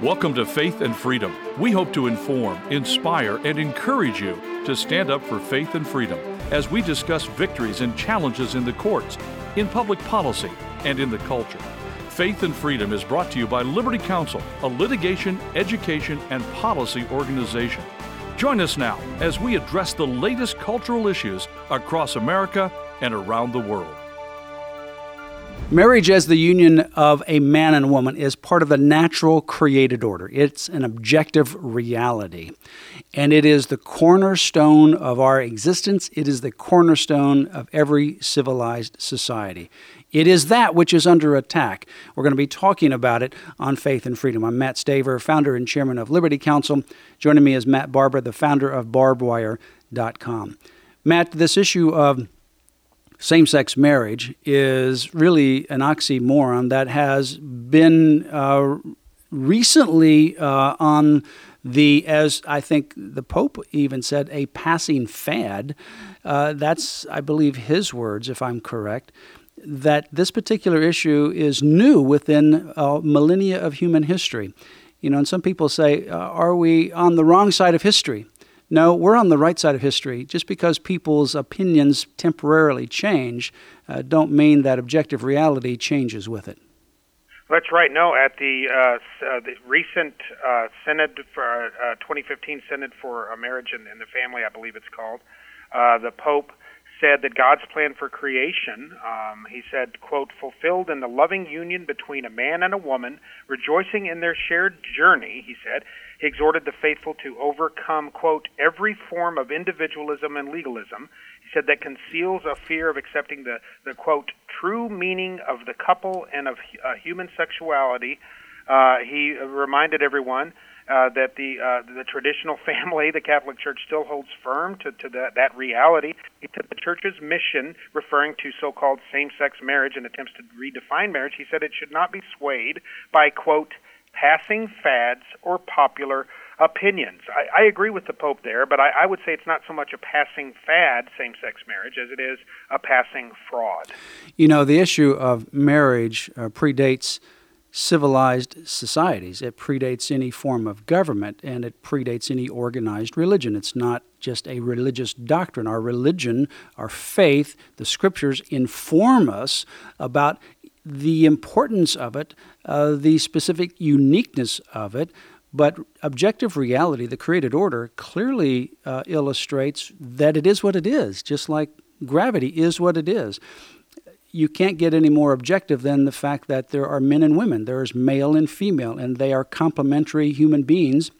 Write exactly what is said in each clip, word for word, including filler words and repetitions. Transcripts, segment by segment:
Welcome to Faith and Freedom. We hope to inform, inspire, and encourage you to stand up for faith and freedom as we discuss victories and challenges in the courts, in public policy, and in the culture. Faith and Freedom is brought to you by Liberty Counsel, a litigation, education, and policy organization. Join us now as we address the latest cultural issues across America and around the world. Marriage as the union of a man and woman is part of the natural created order. It's an objective reality, and it is the cornerstone of our existence. It is the cornerstone of every civilized society. It is that which is under attack. We're going to be talking about it on Faith and Freedom. I'm Matt Staver, founder and chairman of Liberty Counsel. Joining me is Matt Barber, the founder of barbed wire dot com. Matt, this issue of same-sex marriage is really an oxymoron that has been uh, recently uh, on the, as I think the Pope even said, a passing fad. Uh, that's, I believe, his words, if I'm correct, that this particular issue is new within uh, millennia of human history. You know, and some people say, uh, are we on the wrong side of history? No, we're on the right side of history. Just because people's opinions temporarily change uh, don't mean that objective reality changes with it. That's right. No, at the, uh, uh, the recent uh, Synod for uh, twenty fifteen Synod for Marriage and, and the Family, I believe it's called, uh, the Pope said that God's plan for creation, um, he said, quote, fulfilled in the loving union between a man and a woman, rejoicing in their shared journey, he said. He exhorted the faithful to overcome, quote, every form of individualism and legalism. He said that conceals a fear of accepting the, the quote, true meaning of the couple and of uh, human sexuality. Uh, he reminded everyone uh, that the uh, the traditional family, the Catholic Church, still holds firm to, to that, that reality. He said the Church's mission, referring to so-called same-sex marriage and attempts to redefine marriage, he said it should not be swayed by, quote, passing fads or popular opinions. I, I agree with the Pope there, but I, I would say it's not so much a passing fad, same-sex marriage, as it is a passing fraud. You know, the issue of marriage uh, predates civilized societies. It predates any form of government, and it predates any organized religion. It's not just a religious doctrine. Our religion, our faith, the scriptures inform us about the importance of it, uh, the specific uniqueness of it, but objective reality, the created order, clearly uh, illustrates that it is what it is, just like gravity is what it is. You can't get any more objective than the fact that there are men and women. There is male and female, and they are complementary human beings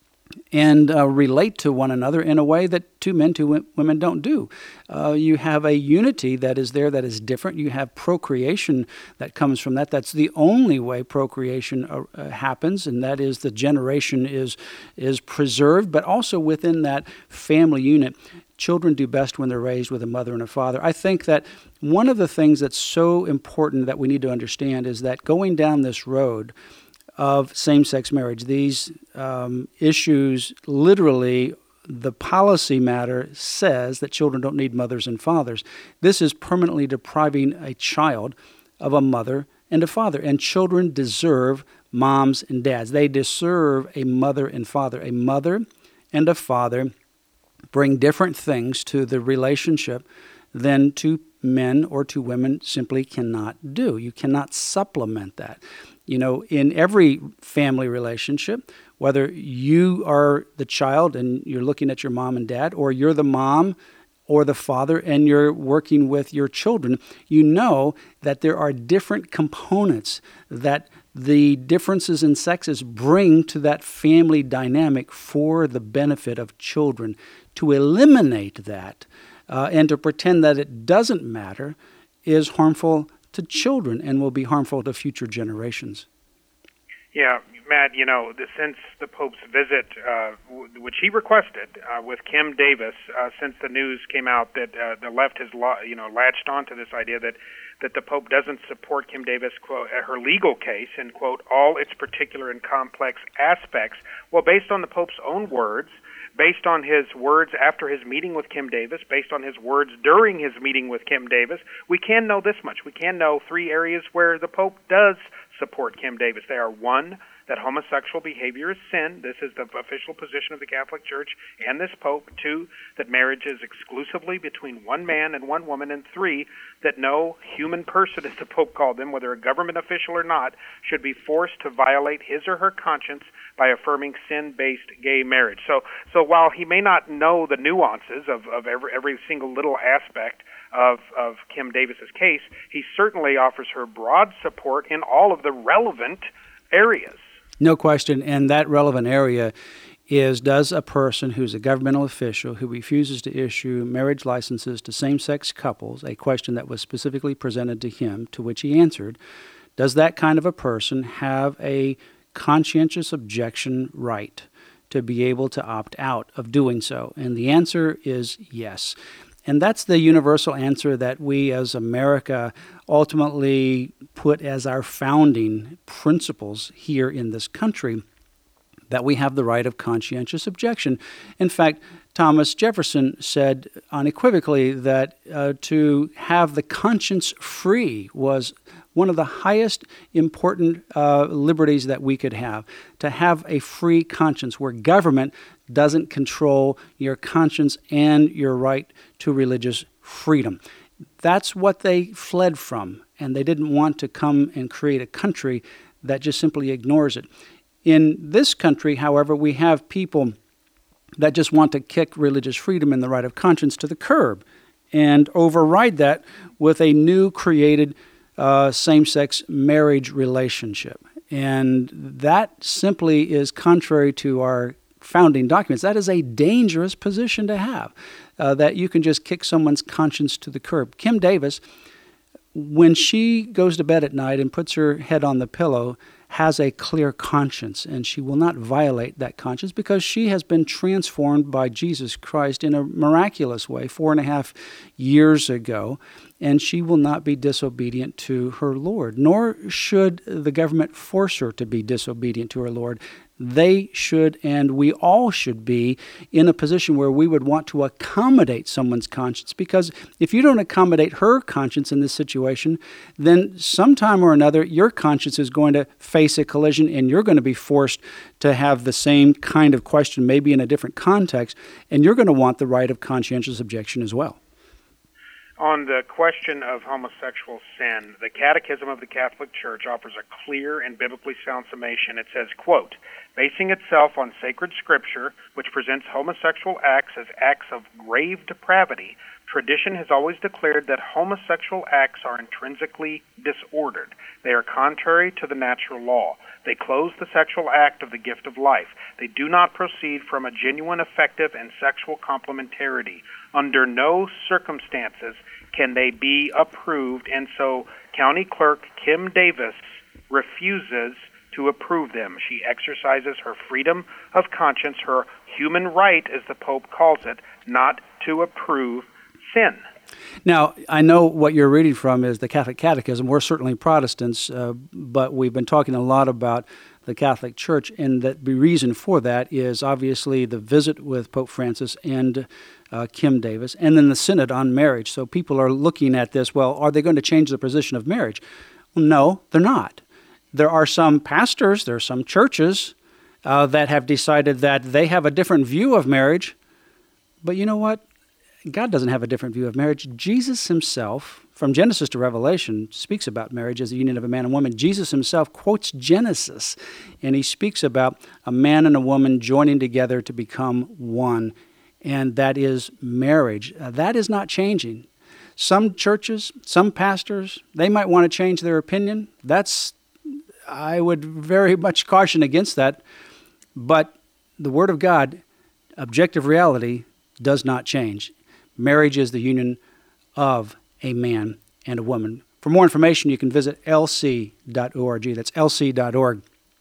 and uh, relate to one another in a way that two men, two w- women don't do. Uh, you have a unity that is there that is different. You have procreation that comes from that. That's the only way procreation uh, uh, happens, and that is the generation is is preserved. But also within that family unit, children do best when they're raised with a mother and a father. I think that one of the things that's so important that we need to understand is that going down this road of same-sex marriage, these um, issues, literally, the policy matter says that children don't need mothers and fathers. This is permanently depriving a child of a mother and a father, and children deserve moms and dads. They deserve a mother and father. A mother and a father bring different things to the relationship than two men or two women simply cannot do. You cannot supplement that. You know, in every family relationship, whether you are the child and you're looking at your mom and dad, or you're the mom or the father and you're working with your children, you know that there are different components that the differences in sexes bring to that family dynamic for the benefit of children. To eliminate that uh, and to pretend that it doesn't matter is harmful to children and will be harmful to future generations. Yeah, Matt, you know, the, since the Pope's visit, uh, w- which he requested uh, with Kim Davis, uh, since the news came out that uh, the left has, lo- you know, latched onto this idea that, that the Pope doesn't support Kim Davis, quote, her legal case in, quote, all its particular and complex aspects. Well, based on the Pope's own words, based on his words after his meeting with Kim Davis, based on his words during his meeting with Kim Davis, we can know this much. We can know three areas where the Pope does support Kim Davis. They are, one, that homosexual behavior is sin. This is the official position of the Catholic Church and this Pope. Two, that marriage is exclusively between one man and one woman. And three, that no human person, as the Pope called them, whether a government official or not, should be forced to violate his or her conscience by affirming sin-based gay marriage. So so while he may not know the nuances of, of every, every single little aspect of, of Kim Davis's case, he certainly offers her broad support in all of the relevant areas. No question, and that relevant area is, does a person who's a governmental official who refuses to issue marriage licenses to same-sex couples, a question that was specifically presented to him, to which he answered, does that kind of a person have a conscientious objection right to be able to opt out of doing so? And the answer is yes. And that's the universal answer that we as America ultimately put as our founding principles here in this country, that we have the right of conscientious objection. In fact, Thomas Jefferson said unequivocally that uh, to have the conscience free was one of the highest important uh, liberties that we could have, to have a free conscience where government doesn't control your conscience and your right to religious freedom. That's what they fled from, and they didn't want to come and create a country that just simply ignores it. In this country, however, we have people that just want to kick religious freedom and the right of conscience to the curb and override that with a new created uh, same-sex marriage relationship. And that simply is contrary to our founding documents. That is a dangerous position to have, uh, that you can just kick someone's conscience to the curb. Kim Davis, when she goes to bed at night and puts her head on the pillow, has a clear conscience, and she will not violate that conscience because she has been transformed by Jesus Christ in a miraculous way four and a half years ago, and she will not be disobedient to her Lord, nor should the government force her to be disobedient to her Lord. They should, and we all should be, in a position where we would want to accommodate someone's conscience, because if you don't accommodate her conscience in this situation, then sometime or another your conscience is going to face a collision, and you're going to be forced to have the same kind of question, maybe in a different context, and you're going to want the right of conscientious objection as well. On the question of homosexual sin, the Catechism of the Catholic Church offers a clear and biblically sound summation. It says, quote, basing itself on sacred scripture, which presents homosexual acts as acts of grave depravity, tradition has always declared that homosexual acts are intrinsically disordered. They are contrary to the natural law. They close the sexual act of the gift of life. They do not proceed from a genuine, effective, and sexual complementarity. Under no circumstances can they be approved, and so County Clerk Kim Davis refuses to approve them. She exercises her freedom of conscience, her human right, as the Pope calls it, not to approve sin. Now, I know what you're reading from is the Catholic Catechism. We're certainly Protestants, uh, but we've been talking a lot about the Catholic Church, and that the reason for that is obviously the visit with Pope Francis and uh, Kim Davis, and then the Synod on marriage. So people are looking at this, well, are they going to change the position of marriage? Well, no, they're not. There are some pastors, there are some churches uh, that have decided that they have a different view of marriage, but you know what? God doesn't have a different view of marriage. Jesus himself, from Genesis to Revelation, speaks about marriage as the union of a man and woman. Jesus himself quotes Genesis, and he speaks about a man and a woman joining together to become one, and that is marriage. Uh, that is not changing. Some churches, some pastors, they might want to change their opinion. That's, I would very much caution against that. But the Word of God, objective reality, does not change. Marriage is the union of a man and a woman. For more information, you can visit L C dot org. That's L C dot org.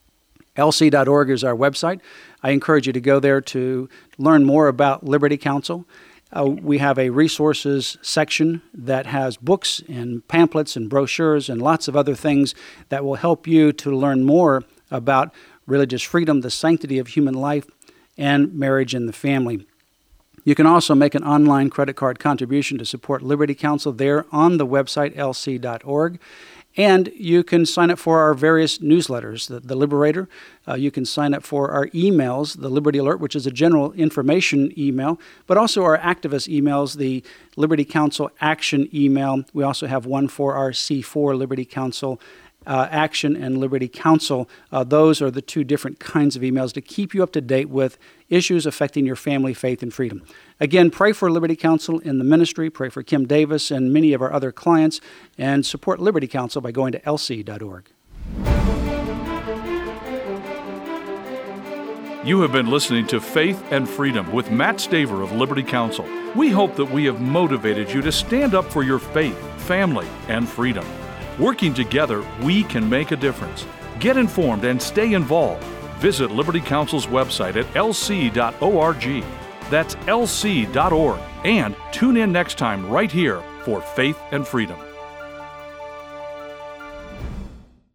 L C dot org is our website. I encourage you to go there to learn more about Liberty Counsel. Uh, we have a resources section that has books and pamphlets and brochures and lots of other things that will help you to learn more about religious freedom, the sanctity of human life, and marriage and the family. You can also make an online credit card contribution to support Liberty Counsel there on the website L C dot org. And you can sign up for our various newsletters, the, the Liberator. Uh, you can sign up for our emails, the Liberty Alert, which is a general information email, but also our activist emails, the Liberty Counsel Action email. We also have one for our C four Liberty Counsel Uh, Action and Liberty Counsel. Uh, those are the two different kinds of emails to keep you up to date with issues affecting your family, faith, and freedom. Again, pray for Liberty Counsel in the ministry, pray for Kim Davis and many of our other clients, and support Liberty Counsel by going to L C dot org. You have been listening to Faith and Freedom with Matt Staver of Liberty Counsel. We hope that we have motivated you to stand up for your faith, family, and freedom. Working together, we can make a difference. Get informed and stay involved. Visit Liberty Counsel's website at L C dot org. That's L C dot org. And tune in next time right here for Faith and Freedom.